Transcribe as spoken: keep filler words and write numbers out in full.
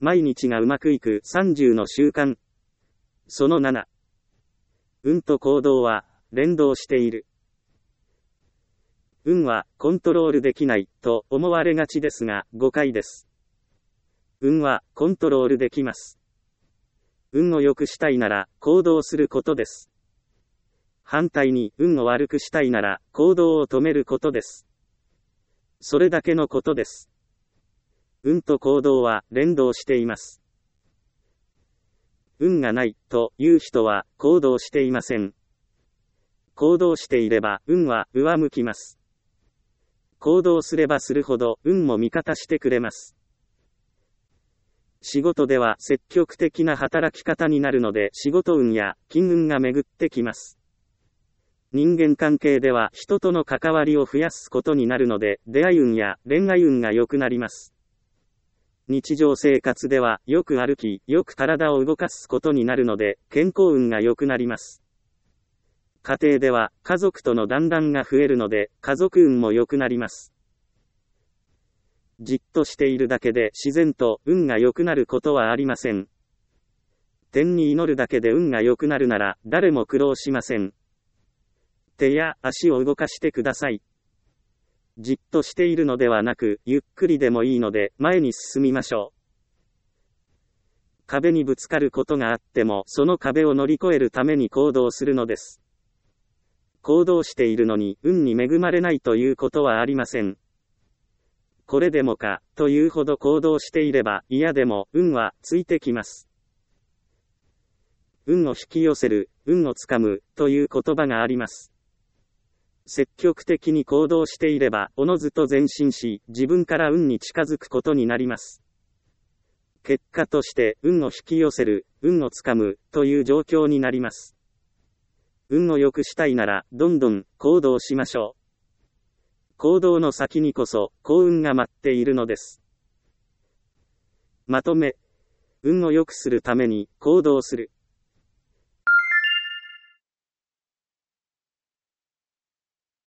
毎日がうまくいくさんじゅうの習慣。そのなな。運と行動は連動している。運はコントロールできないと思われがちですが誤解です。運はコントロールできます。運を良くしたいなら行動することです。反対に運を悪くしたいなら行動を止めることです。それだけのことです。運と行動は連動しています。運がないという人は行動していません。行動していれば運は上向きます。行動すればするほど運も味方してくれます。仕事では積極的な働き方になるので仕事運や金運が巡ってきます。人間関係では人との関わりを増やすことになるので出会い運や恋愛運が良くなります。日常生活ではよく歩き、よく体を動かすことになるので健康運が良くなります。家庭では家族との団らんが増えるので家族運も良くなります。じっとしているだけで自然と運が良くなることはありません。天に祈るだけで運が良くなるなら誰も苦労しません。手や足を動かしてください。じっとしているのではなく、ゆっくりでもいいので前に進みましょう。壁にぶつかることがあっても、その壁を乗り越えるために行動するのです。行動しているのに運に恵まれないということはありません。これでもか、というほど行動していれば、嫌でも運はついてきます。運を引き寄せる、運をつかむ、という言葉があります。積極的に行動していれば、おのずと前進し、自分から運に近づくことになります。結果として、運を引き寄せる、運をつかむ、という状況になります。運を良くしたいなら、どんどん行動しましょう。行動の先にこそ、幸運が待っているのです。まとめ、運を良くするために行動する。